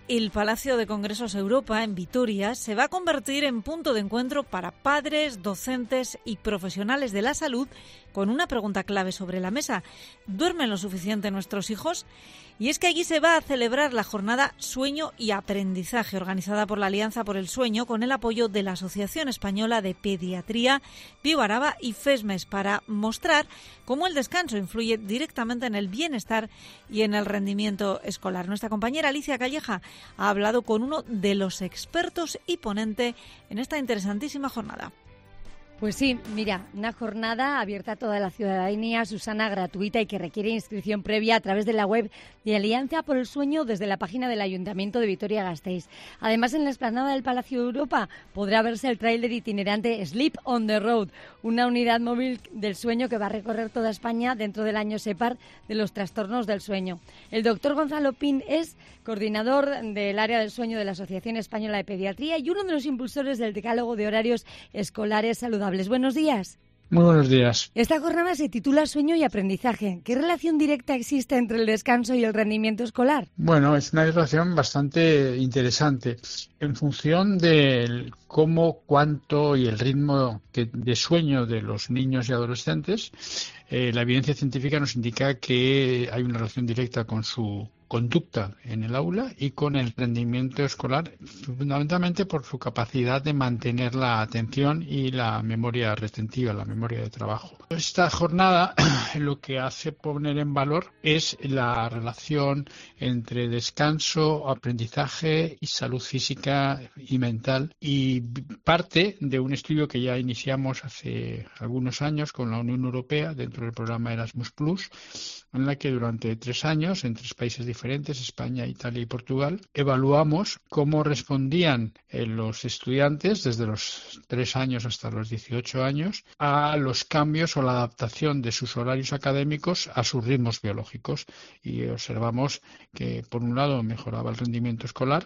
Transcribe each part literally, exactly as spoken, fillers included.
El Palacio de Congresos Europa, en Vitoria, se va a convertir en punto de encuentro para padres, docentes y profesionales de la salud con una pregunta clave sobre la mesa. ¿Duermen lo suficiente nuestros hijos? Y es que allí se va a celebrar la jornada Sueño y Aprendizaje, organizada por la Alianza por el Sueño, con el apoyo de la Asociación Española de Pediatría, Pío Araba y FESMES, para mostrar cómo el descanso influye directamente en el bienestar y en el rendimiento escolar. Nuestra compañera Alicia Calleja ha hablado con uno de los expertos y ponente en esta interesantísima jornada. Pues sí, mira, una jornada abierta a toda la ciudadanía, Susana, gratuita y que requiere inscripción previa a través de la web de Alianza por el Sueño desde la página del Ayuntamiento de Vitoria-Gasteiz. Además, en la explanada del Palacio de Europa podrá verse el tráiler itinerante Sleep on the Road, una unidad móvil del sueño que va a recorrer toda España dentro del año SEPAR de los trastornos del sueño. El doctor Gonzalo Pin es coordinador del área del sueño de la Asociación Española de Pediatría y uno de los impulsores del decálogo de horarios escolares saludables. Buenos días. Muy buenos días. Esta jornada se titula Sueño y Aprendizaje. ¿Qué relación directa existe entre el descanso y el rendimiento escolar? Bueno, es una relación bastante interesante. En función de cómo, cuánto y el ritmo de sueño de los niños y adolescentes, eh, la evidencia científica nos indica que hay una relación directa con su conducta en el aula y con el rendimiento escolar, fundamentalmente por su capacidad de mantener la atención y la memoria retentiva, la memoria de trabajo. Esta jornada lo que hace poner en valor es la relación entre descanso, aprendizaje y salud física y mental, y parte de un estudio que ya iniciamos hace algunos años con la Unión Europea dentro del programa Erasmus Plus, en la que durante tres años en tres países diferentes, España, Italia y Portugal, evaluamos cómo respondían eh, los estudiantes desde los tres años hasta los dieciocho años a los cambios o la adaptación de sus horarios académicos a sus ritmos biológicos, y observamos que por un lado mejoraba el rendimiento escolar,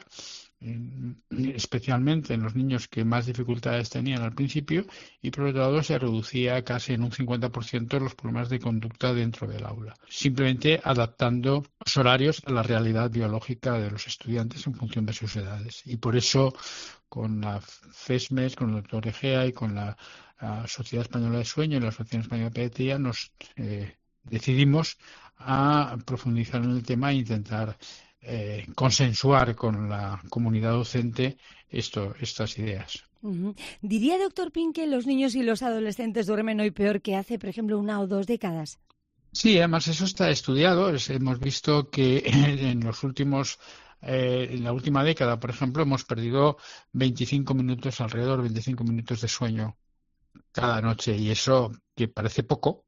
especialmente en los niños que más dificultades tenían al principio, y por otro lado se reducía casi en un cincuenta por ciento los problemas de conducta dentro del aula, simplemente adaptando los horarios a la realidad biológica de los estudiantes en función de sus edades. Y por eso con la FESMES, con el doctor Egea y con la, la Sociedad Española de Sueño y la Asociación Española de Pediatría nos eh, decidimos a profundizar en el tema e intentar Eh, consensuar con la comunidad docente esto, estas ideas. Uh-huh. ¿Diría, doctor Pin, que los niños y los adolescentes duermen hoy peor que hace, por ejemplo, una o dos décadas? Sí, además eso está estudiado. Es, hemos visto que en los últimos eh, en la última década, por ejemplo, hemos perdido veinticinco minutos, alrededor de veinticinco minutos de sueño cada noche, y eso, que parece poco,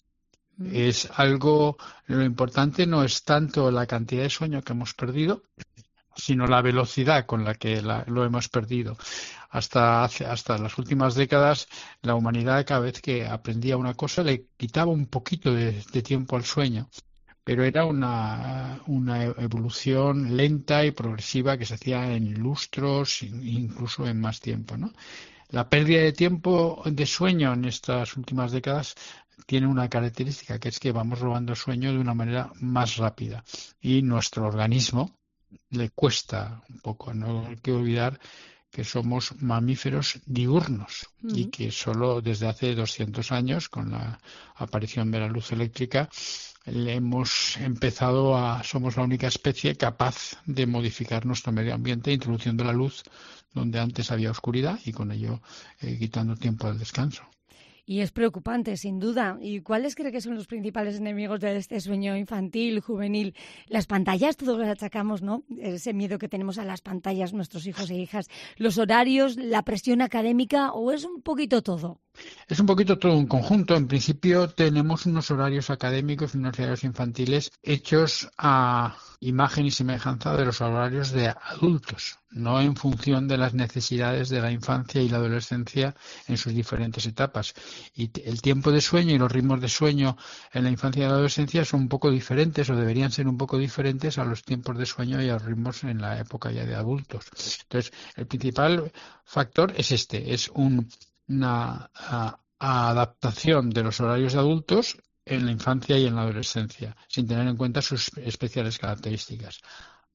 es algo, lo importante no es tanto la cantidad de sueño que hemos perdido, sino la velocidad con la que la, lo hemos perdido. Hasta, hace, hasta las últimas décadas, la humanidad, cada vez que aprendía una cosa, le quitaba un poquito de, de tiempo al sueño, pero era una, una evolución lenta y progresiva que se hacía en lustros, incluso en más tiempo, ¿no? La pérdida de tiempo de sueño en estas últimas décadas tiene una característica, que es que vamos robando sueño de una manera más rápida y nuestro organismo le cuesta un poco. No hay que olvidar que somos mamíferos diurnos uh-huh. y que solo desde hace doscientos años, con la aparición de la luz eléctrica, le hemos empezado a somos la única especie capaz de modificar nuestro medio ambiente introduciendo la luz donde antes había oscuridad y con ello eh, quitando tiempo al descanso. Y es preocupante, sin duda. ¿Y cuáles cree que son los principales enemigos de este sueño infantil, juvenil? Las pantallas, todos las achacamos, ¿no? Ese miedo que tenemos a las pantallas, nuestros hijos e hijas. ¿Los horarios, la presión académica o es un poquito todo? Es un poquito todo un conjunto. En principio tenemos unos horarios académicos y unos horarios infantiles hechos a imagen y semejanza de los horarios de adultos, no en función de las necesidades de la infancia y la adolescencia en sus diferentes etapas. Y el tiempo de sueño y los ritmos de sueño en la infancia y la adolescencia son un poco diferentes, o deberían ser un poco diferentes, a los tiempos de sueño y a los ritmos en la época ya de adultos. Entonces, el principal factor es este, es un, una a, a adaptación de los horarios de adultos en la infancia y en la adolescencia, sin tener en cuenta sus especiales características.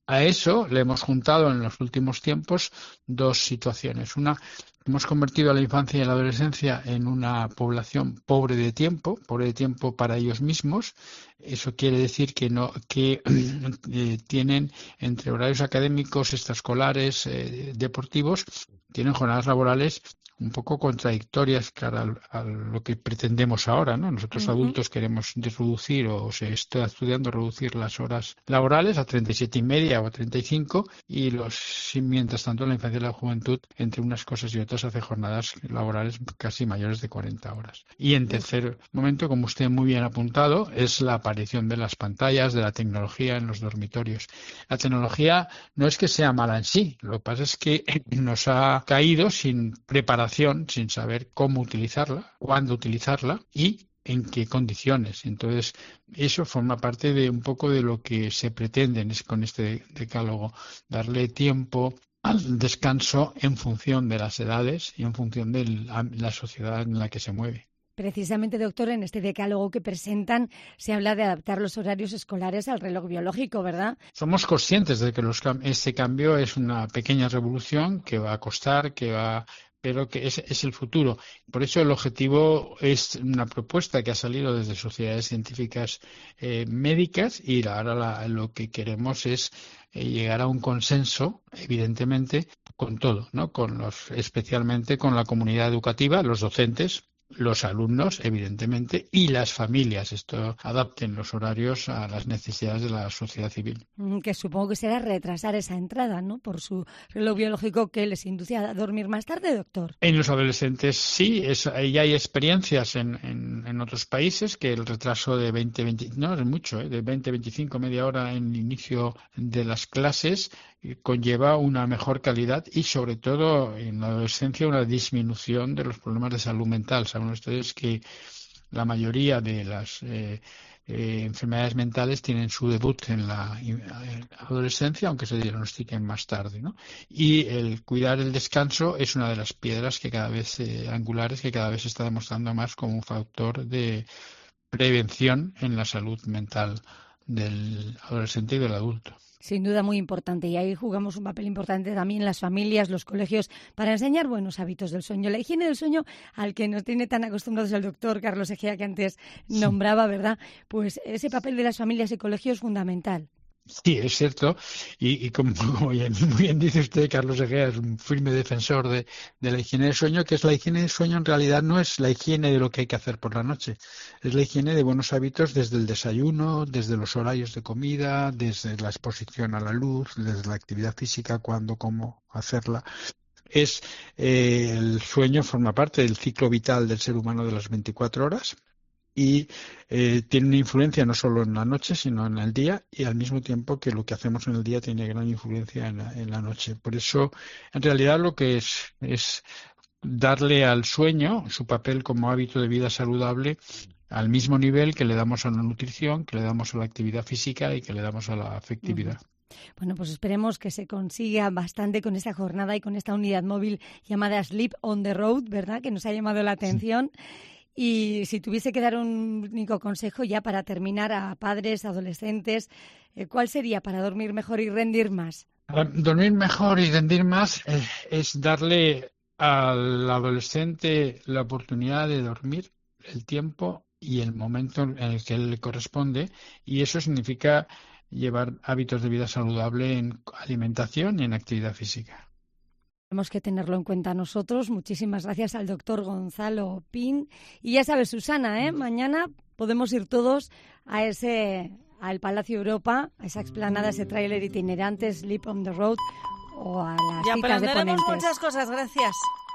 A eso le hemos juntado en los últimos tiempos dos situaciones. Una, hemos convertido a la infancia y a la adolescencia en una población pobre de tiempo, pobre de tiempo para ellos mismos. Eso quiere decir que no que eh, tienen entre horarios académicos, extraescolares, eh, deportivos, tienen jornadas laborales un poco contradictorias cara a lo que pretendemos ahora, ¿no? Nosotros uh-huh. adultos queremos reducir, o se está estudiando reducir las horas laborales a treinta y siete y media o a treinta y cinco, y los mientras tanto la infancia y la juventud, entre unas cosas y otras, hace jornadas laborales casi mayores de cuarenta horas. Y en tercer momento, como usted muy bien ha apuntado, es la aparición de las pantallas, de la tecnología en los dormitorios. La tecnología no es que sea mala en sí, lo que pasa es que nos ha caído sin preparación, sin saber cómo utilizarla, cuándo utilizarla y en qué condiciones. Entonces, eso forma parte de un poco de lo que se pretende con este decálogo, darle tiempo al descanso en función de las edades y en función de la sociedad en la que se mueve. Precisamente, doctor, en este decálogo que presentan se habla de adaptar los horarios escolares al reloj biológico, ¿verdad? Somos conscientes de que los, este cambio es una pequeña revolución que va a costar, que va pero que es, es el futuro. Por eso el objetivo es una propuesta que ha salido desde sociedades científicas eh, médicas, y ahora la, lo que queremos es eh, llegar a un consenso, evidentemente, con todo, ¿no? Con los, especialmente con la comunidad educativa, los docentes, los alumnos, evidentemente, y las familias. Esto adapten los horarios a las necesidades de la sociedad civil. Que supongo que será retrasar esa entrada, ¿no? Por su reloj biológico que les induce a dormir más tarde, doctor. En los adolescentes sí, es, ya hay experiencias en, en, en otros países que el retraso de veinte, veinte, no es mucho, ¿eh? de veinte, veinticinco, media hora en el inicio de las clases conlleva una mejor calidad y, sobre todo, en la adolescencia una disminución de los problemas de salud mental. Saben ustedes que la mayoría de las eh, eh, enfermedades mentales tienen su debut en la en adolescencia, aunque se diagnostiquen más tarde, ¿no? Y el cuidar el descanso es una de las piedras que cada vez eh, angulares que cada vez se está demostrando más como un factor de prevención en la salud mental del adolescente y del adulto. Sin duda muy importante, y ahí jugamos un papel importante también las familias, los colegios, para enseñar buenos hábitos del sueño. La higiene del sueño, al que nos tiene tan acostumbrados el doctor Carlos Egea, que antes nombraba, ¿verdad? Pues ese papel de las familias y colegios es fundamental. Sí, es cierto, y, y como, como bien, muy bien dice usted, Carlos Egea es un firme defensor de, de la higiene del sueño, que es la higiene del sueño en realidad no es la higiene de lo que hay que hacer por la noche, es la higiene de buenos hábitos desde el desayuno, desde los horarios de comida, desde la exposición a la luz, desde la actividad física, cuándo, cómo hacerla. Es eh, el sueño forma parte del ciclo vital del ser humano de las veinticuatro horas. Y eh, tiene una influencia no solo en la noche, sino en el día, y al mismo tiempo que lo que hacemos en el día tiene gran influencia en la, en la noche. Por eso, en realidad, lo que es es darle al sueño su papel como hábito de vida saludable al mismo nivel que le damos a la nutrición, que le damos a la actividad física y que le damos a la afectividad. Bueno, pues esperemos que se consiga bastante con esta jornada y con esta unidad móvil llamada Sleep on the Road, ¿verdad?, que nos ha llamado la atención. Sí. Y si tuviese que dar un único consejo ya para terminar a padres, adolescentes, ¿cuál sería para dormir mejor y rendir más? Para dormir mejor y rendir más eh, es darle al adolescente la oportunidad de dormir el tiempo y el momento en el que él le corresponde, y eso significa llevar hábitos de vida saludable en alimentación y en actividad física. Tenemos que tenerlo en cuenta nosotros. Muchísimas gracias al doctor Gonzalo Pin. Y ya sabes, Susana, ¿eh? Mañana podemos ir todos a ese, al Palacio Europa, a esa explanada, ese tráiler itinerante, Sleep on the Road, o a las ya citas de ponentes. Ya aprenderemos muchas cosas. Gracias.